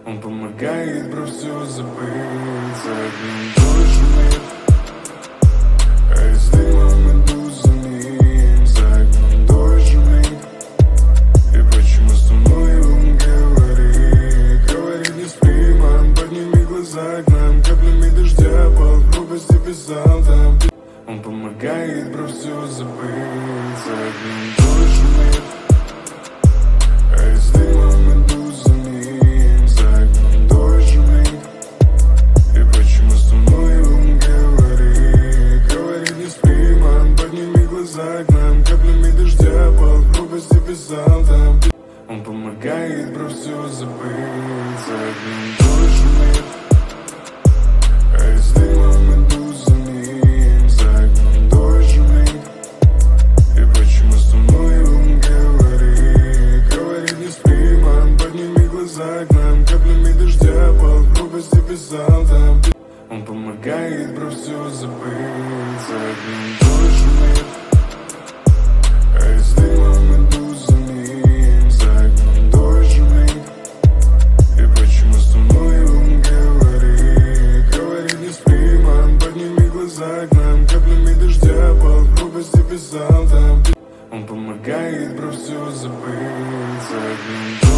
Он помогает, бро, все забыть. За одним тоже мир, а если мама иду за ним. За одним тоже мир, и почему со мной он говорит? Говорит, не спи, мам, подними глаза к нам. Каплями дождя по грубости писал там. Он помогает, бро, все забыть. За одним тоже мир, а если мама иду за ним. За одним тоже мир, и почему со мной он говорит? Говорит, не спи, мам, подними глаза к нам. Каплями дождя по грубости писал там. Он помогает, бро, все забыть. За одним тоже мир, а если мама иду за ним. За одним тоже мир, и почему со мной он говорит? Говорит, не спи, мам, подними глаза к нам. Каплями дождя по грубости писал там. Он помогает, бро, все забыть. За одним тоже мир, а если мама иду за ним. За одним тоже мир, и почему со мной он говорит? Говорит, не спи, мам, подними глаза к нам. Каплями дождя по грубости писал там. Он помогает, бро, все забыть. За одним